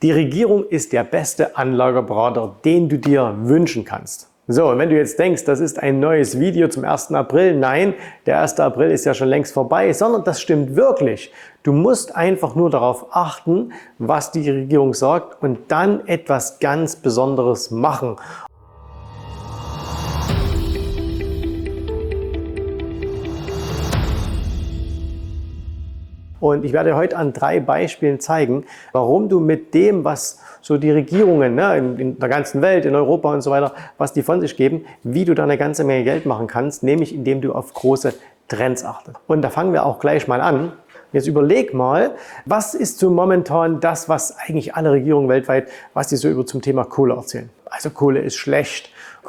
Die Regierung ist der beste Anlageberater, den du dir wünschen kannst. So, und wenn du jetzt denkst, das ist ein neues Video zum 1. April, nein, der 1. April ist ja schon längst vorbei, sondern das stimmt wirklich. Du musst einfach nur darauf achten, was die Regierung sagt und dann etwas ganz Besonderes machen. Und ich werde dir heute an 3 Beispielen zeigen, warum du mit dem, was so die Regierungen in der ganzen Welt, in Europa und so weiter, was die von sich geben, wie du da eine ganze Menge Geld machen kannst, nämlich indem du auf große Trends achtest. Und da fangen wir auch gleich mal an. Jetzt überleg mal, was ist so momentan das, was eigentlich alle Regierungen weltweit, was die so zum Thema Kohle erzählen. Also Kohle ist schlecht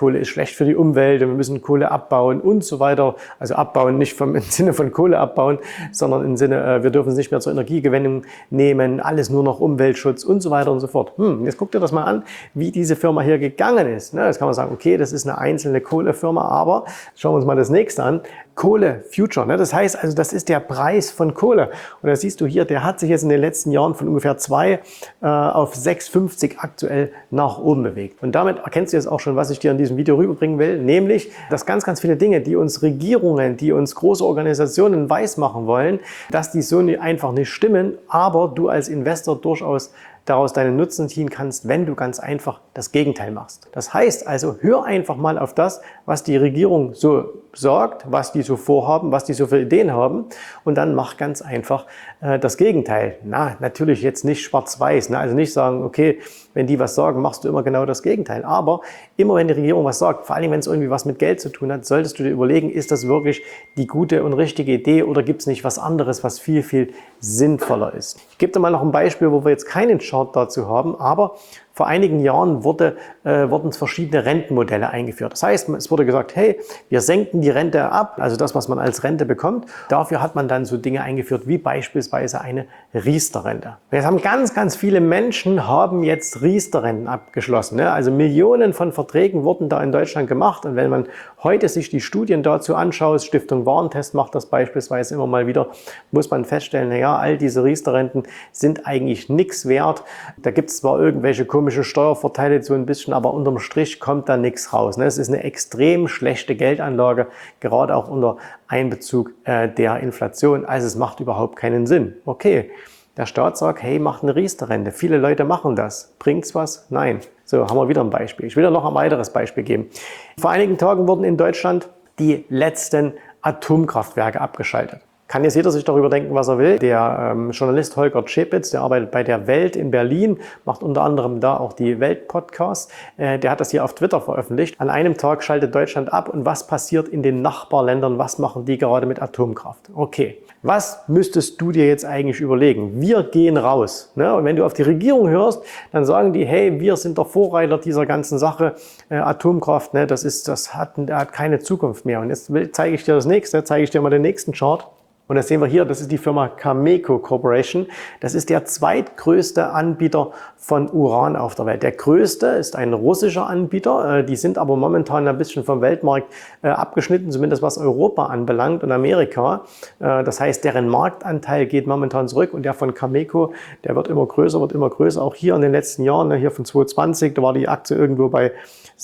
für die Umwelt und wir müssen Kohle abbauen und so weiter. Also abbauen nicht im Sinne von Kohle abbauen, sondern im Sinne, wir dürfen es nicht mehr zur Energiegewinnung nehmen, alles nur noch Umweltschutz und so weiter und so fort. Jetzt guck dir das mal an, wie diese Firma hier gegangen ist. Jetzt kann man sagen, okay, das ist eine einzelne Kohlefirma, aber schauen wir uns mal das nächste an. Kohle Future, das heißt also, das ist der Preis von Kohle. Und da siehst du hier, der hat sich jetzt in den letzten Jahren von ungefähr 2 auf 6,50 aktuell nach oben bewegt. Und damit erkennst du jetzt auch schon, was ich dir in diesem Video rüberbringen will, nämlich, dass ganz viele Dinge, die uns Regierungen, die uns große Organisationen weismachen wollen, dass die so einfach nicht stimmen, aber du als Investor durchaus daraus deinen Nutzen ziehen kannst, wenn du ganz einfach das Gegenteil machst. Das heißt also, hör einfach mal auf das, was die Regierung so sagt, was die so vorhaben, was die so für Ideen haben und dann mach ganz einfach das Gegenteil. Natürlich jetzt nicht schwarz-weiß, also nicht sagen, okay, wenn die was sagen, machst du immer genau das Gegenteil. Aber immer wenn die Regierung was sagt, vor allem wenn es irgendwie was mit Geld zu tun hat, solltest du dir überlegen, ist das wirklich die gute und richtige Idee oder gibt es nicht was anderes, was viel sinnvoller ist. Ich gebe dir mal noch ein Beispiel, wo wir jetzt keinen Chart dazu haben, aber vor einigen Jahren wurden verschiedene Rentenmodelle eingeführt. Das heißt, es wurde gesagt, hey, wir senken die Rente ab, also das, was man als Rente bekommt. Dafür hat man dann so Dinge eingeführt, wie beispielsweise eine Riester-Rente. Jetzt haben ganz viele Menschen haben jetzt Riester-Renten abgeschlossen. Also Millionen von Verträgen wurden da in Deutschland gemacht. Und wenn man heute sich die Studien dazu anschaut, Stiftung Warentest macht das beispielsweise immer mal wieder, muss man feststellen, all diese Riester-Renten sind eigentlich nichts wert. Da gibt es zwar irgendwelche komische Steuervorteile so ein bisschen, aber unterm Strich kommt da nichts raus. Es ist eine extrem schlechte Geldanlage, gerade auch unter Einbezug der Inflation. Also es macht überhaupt keinen Sinn. Okay, der Staat sagt, hey, macht eine Riester-Rente. Viele Leute machen das. Bringt's was? Nein. So, haben wir wieder ein Beispiel. Ich will dir noch ein weiteres Beispiel geben. Vor einigen Tagen wurden in Deutschland die letzten Atomkraftwerke abgeschaltet. Kann jetzt jeder sich darüber denken, was er will. Der Journalist Holger Czepitz, der arbeitet bei der Welt in Berlin, macht unter anderem da auch die Welt-Podcasts. Der hat das hier auf Twitter veröffentlicht. An einem Tag schaltet Deutschland ab und was passiert in den Nachbarländern? Was machen die gerade mit Atomkraft? Okay, was müsstest du dir jetzt eigentlich überlegen? Wir gehen raus. Und wenn du auf die Regierung hörst, dann sagen die, hey, wir sind der Vorreiter dieser ganzen Sache. Atomkraft, das hat keine Zukunft mehr. Und jetzt zeige ich dir das nächste, zeige ich dir mal den nächsten Chart. Und das sehen wir hier, das ist die Firma Cameco Corporation. Das ist der zweitgrößte Anbieter von Uran auf der Welt. Der größte ist ein russischer Anbieter. Die sind aber momentan ein bisschen vom Weltmarkt abgeschnitten, zumindest was Europa anbelangt und Amerika. Das heißt, deren Marktanteil geht momentan zurück und der von Cameco, der wird immer größer. Auch hier in den letzten Jahren, hier von 2020, da war die Aktie irgendwo bei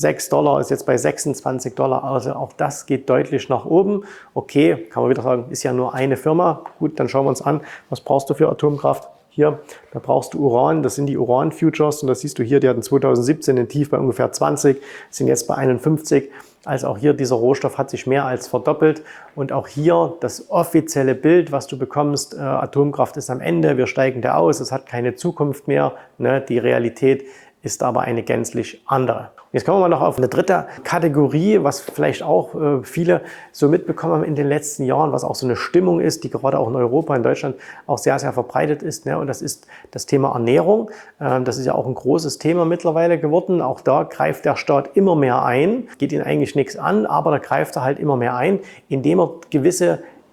$6, ist jetzt bei $26. Also auch das geht deutlich nach oben. Okay, kann man wieder sagen, ist ja nur eine Firma. Gut, dann schauen wir uns an, was brauchst du für Atomkraft? Hier, da brauchst du Uran, das sind die Uran-Futures und das siehst du hier, die hatten 2017 den Tief bei ungefähr 20, sind jetzt bei 51. Also auch hier, dieser Rohstoff hat sich mehr als verdoppelt und auch hier das offizielle Bild, was du bekommst, Atomkraft ist am Ende, wir steigen da aus, es hat keine Zukunft mehr, die Realität ist aber eine gänzlich andere. Jetzt kommen wir mal noch auf eine dritte Kategorie, was vielleicht auch viele so mitbekommen haben in den letzten Jahren, was auch so eine Stimmung ist, die gerade auch in Europa, in Deutschland auch sehr verbreitet ist. Und das ist das Thema Ernährung. Das ist ja auch ein großes Thema mittlerweile geworden. Auch da greift der Staat immer mehr ein. Geht ihn eigentlich nichts an, aber da greift er halt immer mehr ein, indem er gewisse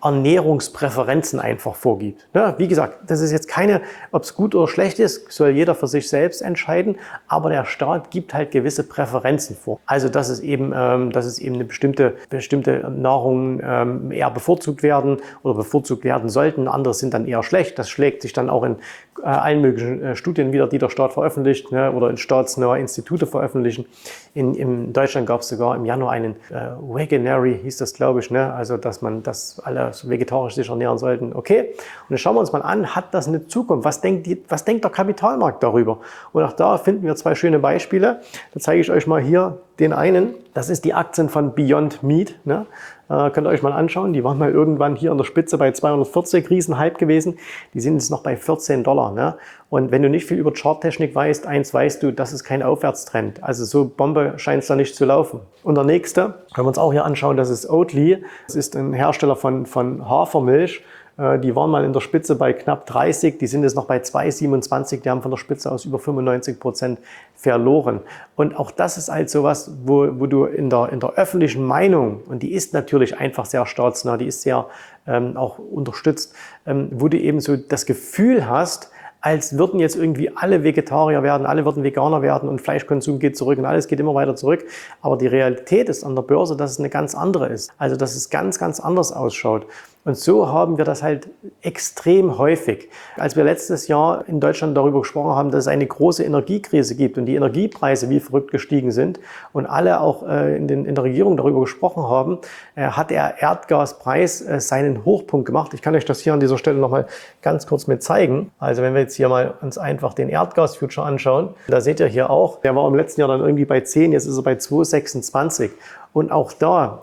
Ernährungspräferenzen einfach vorgibt. Ja, wie gesagt, das ist jetzt keine, ob es gut oder schlecht ist, soll jeder für sich selbst entscheiden, aber der Staat gibt halt gewisse Präferenzen vor. Also dass es eben eine bestimmte Nahrung eher bevorzugt werden oder bevorzugt werden sollten, andere sind dann eher schlecht. Das schlägt sich dann auch in allen möglichen Studien wieder, die der Staat veröffentlicht, ne, oder in staatsnahe Institute veröffentlichen. In Deutschland gab es sogar im Januar einen Veganary, hieß das, glaube ich, ne? Also dass alle vegetarisch sich ernähren sollten. Okay, und dann schauen wir uns mal an, hat das eine Zukunft? Was denkt der Kapitalmarkt darüber? Und auch da finden wir zwei schöne Beispiele. Da zeige ich euch mal hier den einen. Das ist die Aktien von Beyond Meat. Ne? Könnt ihr euch mal anschauen. Die waren mal irgendwann hier an der Spitze bei 240, Riesenhype gewesen. Die sind jetzt noch bei $14. Ne? Und wenn du nicht viel über Charttechnik weißt, eins weißt du, das ist kein Aufwärtstrend. Also so Bombe scheint es da nicht zu laufen. Und der nächste, können wir uns auch hier anschauen, das ist Oatly. Das ist ein Hersteller von Hafermilch. Die waren mal in der Spitze bei knapp 30, die sind jetzt noch bei 2,27, die haben von der Spitze aus über 95% verloren. Und auch das ist halt sowas, wo du in der öffentlichen Meinung, und die ist natürlich einfach sehr staatsnah, die ist sehr auch unterstützt, wo du eben so das Gefühl hast, als würden jetzt irgendwie alle Vegetarier werden, alle würden Veganer werden und Fleischkonsum geht zurück und alles geht immer weiter zurück. Aber die Realität ist an der Börse, dass es eine ganz andere ist. Also dass es ganz, ganz anders ausschaut. Und so haben wir das halt extrem häufig. Als wir letztes Jahr in Deutschland darüber gesprochen haben, dass es eine große Energiekrise gibt und die Energiepreise wie verrückt gestiegen sind und alle auch in der Regierung darüber gesprochen haben, hat der Erdgaspreis seinen Hochpunkt gemacht. Ich kann euch das hier an dieser Stelle nochmal ganz kurz mit zeigen. Also wenn wir jetzt hier mal uns einfach den Erdgas-Future anschauen, da seht ihr hier auch, der war im letzten Jahr dann irgendwie bei 10, jetzt ist er bei 2,26. Und auch da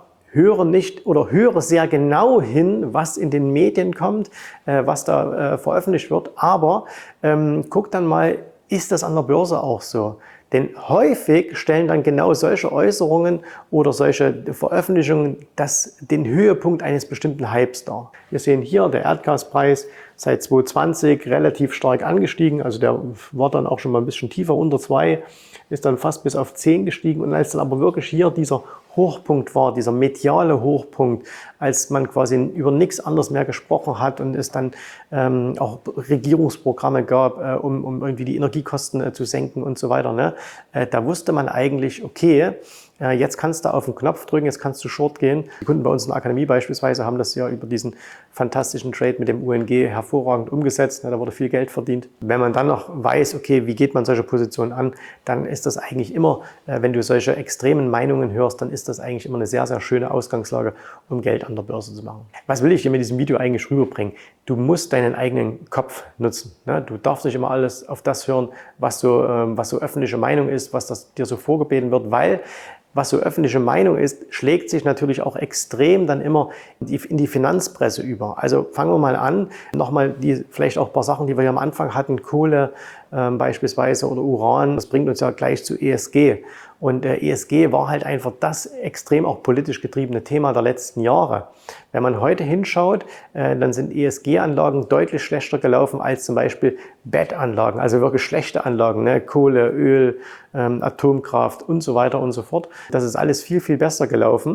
höre sehr genau hin, was in den Medien kommt, was da veröffentlicht wird. Aber guck dann mal, ist das an der Börse auch so? Denn häufig stellen dann genau solche Äußerungen oder solche Veröffentlichungen den Höhepunkt eines bestimmten Hypes dar. Wir sehen hier, der Erdgaspreis seit 2020 relativ stark angestiegen. Also der war dann auch schon mal ein bisschen tiefer, unter 2, ist dann fast bis auf 10 gestiegen. Und als dann aber wirklich hier dieser Hochpunkt war, dieser mediale Hochpunkt, als man quasi über nichts anderes mehr gesprochen hat und es dann auch Regierungsprogramme gab, um irgendwie die Energiekosten zu senken und so weiter. Ne? Da wusste man eigentlich, okay, jetzt kannst du auf den Knopf drücken, jetzt kannst du short gehen. Die Kunden bei uns in der Akademie beispielsweise haben das ja über diesen fantastischen Trade mit dem UNG hervorragend umgesetzt. Da wurde viel Geld verdient. Wenn man dann noch weiß, okay, wie geht man solche Positionen an, dann ist das eigentlich immer, wenn du solche extremen Meinungen hörst, dann ist das eigentlich immer eine sehr, sehr schöne Ausgangslage, um Geld an der Börse zu machen. Was will ich hier mit diesem Video eigentlich rüberbringen? Du musst deinen eigenen Kopf nutzen. Du darfst nicht immer alles auf das hören, was so öffentliche Meinung ist, was dir so vorgebeten wird, weil was so öffentliche Meinung ist, schlägt sich natürlich auch extrem dann immer in die Finanzpresse über. Also fangen wir mal an, nochmal vielleicht auch ein paar Sachen, die wir hier am Anfang hatten, Kohle beispielsweise oder Uran, das bringt uns ja gleich zu ESG. Und ESG war halt einfach das extrem auch politisch getriebene Thema der letzten Jahre. Wenn man heute hinschaut, dann sind ESG-Anlagen deutlich schlechter gelaufen als zum Beispiel Bettanlagen, also wirklich schlechte Anlagen, ne? Kohle, Öl, Atomkraft und so weiter und so fort. Das ist alles viel, viel besser gelaufen.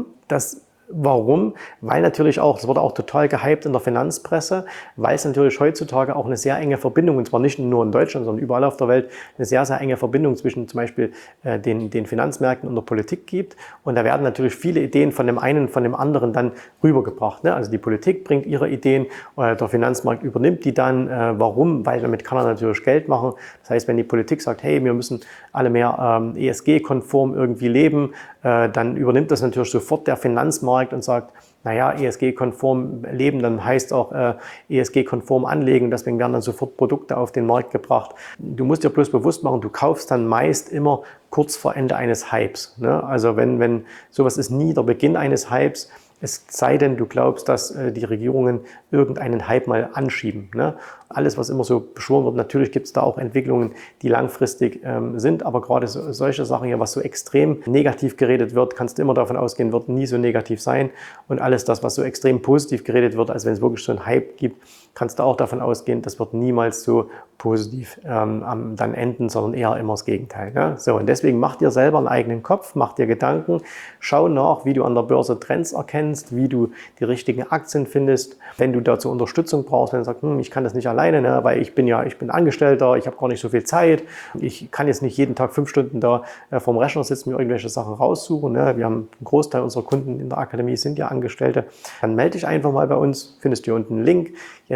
Warum? Weil natürlich auch, es wurde auch total gehypt in der Finanzpresse, weil es natürlich heutzutage auch eine sehr enge Verbindung, und zwar nicht nur in Deutschland, sondern überall auf der Welt, eine sehr, sehr enge Verbindung zwischen zum Beispiel den Finanzmärkten und der Politik gibt. Und da werden natürlich viele Ideen von dem einen und von dem anderen dann rübergebracht. Ne? Also die Politik bringt ihre Ideen, der Finanzmarkt übernimmt die dann. Warum? Weil damit kann er natürlich Geld machen. Das heißt, wenn die Politik sagt, hey, wir müssen alle mehr ESG-konform irgendwie leben, dann übernimmt das natürlich sofort der Finanzmarkt und sagt, naja, ESG-konform leben, dann heißt auch ESG-konform anlegen, deswegen werden dann sofort Produkte auf den Markt gebracht. Du musst dir bloß bewusst machen, du kaufst dann meist immer kurz vor Ende eines Hypes. Ne? Also wenn sowas ist nie der Beginn eines Hypes, es sei denn, du glaubst, dass die Regierungen irgendeinen Hype mal anschieben. Ne? alles, was immer so beschworen wird. Natürlich gibt es da auch Entwicklungen, die langfristig sind, aber gerade solche Sachen hier, was so extrem negativ geredet wird, kannst du immer davon ausgehen, wird nie so negativ sein. Und alles das, was so extrem positiv geredet wird, also wenn es wirklich so einen Hype gibt, kannst du auch davon ausgehen, das wird niemals so positiv dann enden, sondern eher immer das Gegenteil. Ne? So, und deswegen mach dir selber einen eigenen Kopf, mach dir Gedanken, schau nach, wie du an der Börse Trends erkennst, wie du die richtigen Aktien findest. Wenn du dazu Unterstützung brauchst, wenn du sagst, ich kann das nicht alleine, ne, weil ich bin Angestellter, ich habe gar nicht so viel Zeit, ich kann jetzt nicht jeden Tag 5 Stunden da vorm Rechner sitzen, mir irgendwelche Sachen raussuchen. Ne. Wir haben einen Großteil unserer Kunden in der Akademie sind ja Angestellte. Dann melde dich einfach mal bei uns, findest du hier unten einen Link,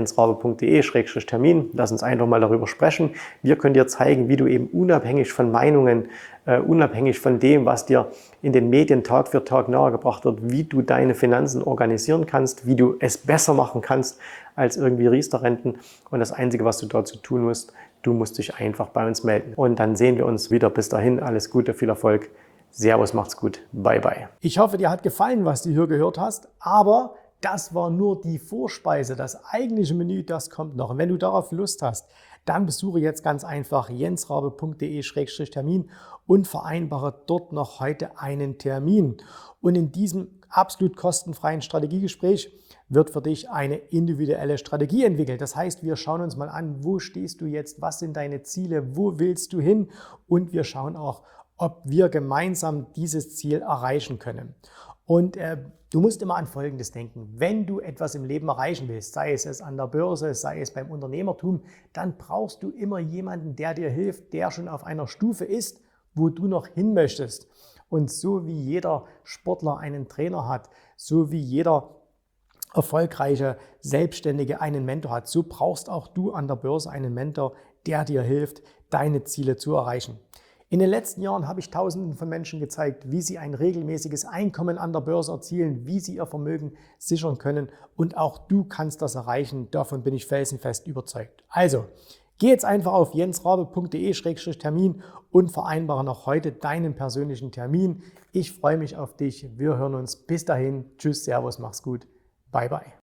jensrabe.de/Termin. Lass uns einfach mal darüber sprechen. Wir können dir zeigen, wie du eben unabhängig von Meinungen, unabhängig von dem, was dir in den Medien Tag für Tag nahegebracht wird, wie du deine Finanzen organisieren kannst, wie du es besser machen kannst als irgendwie Riester-Renten. Und das Einzige, was du dazu tun musst, du musst dich einfach bei uns melden. Und dann sehen wir uns wieder. Bis dahin, alles Gute, viel Erfolg. Servus, macht's gut. Bye, bye. Ich hoffe, dir hat gefallen, was du hier gehört hast, aber das war nur die Vorspeise. Das eigentliche Menü, das kommt noch. Und wenn du darauf Lust hast, dann besuche jetzt ganz einfach jensrabe.de/Termin und vereinbare dort noch heute einen Termin. Und in diesem absolut kostenfreien Strategiegespräch wird für dich eine individuelle Strategie entwickelt. Das heißt, wir schauen uns mal an, wo stehst du jetzt, was sind deine Ziele, wo willst du hin, und wir schauen auch, ob wir gemeinsam dieses Ziel erreichen können. Und du musst immer an Folgendes denken: Wenn du etwas im Leben erreichen willst, sei es an der Börse, sei es beim Unternehmertum, dann brauchst du immer jemanden, der dir hilft, der schon auf einer Stufe ist, wo du noch hin möchtest. Und so wie jeder Sportler einen Trainer hat, so wie jeder erfolgreiche Selbstständige einen Mentor hat, so brauchst auch du an der Börse einen Mentor, der dir hilft, deine Ziele zu erreichen. In den letzten Jahren habe ich Tausenden von Menschen gezeigt, wie sie ein regelmäßiges Einkommen an der Börse erzielen, wie sie ihr Vermögen sichern können, und auch du kannst das erreichen. Davon bin ich felsenfest überzeugt. Also, geh jetzt einfach auf jensrabe.de/Termin und vereinbare noch heute deinen persönlichen Termin. Ich freue mich auf dich. Wir hören uns. Bis dahin. Tschüss, Servus, mach's gut. Bye, bye.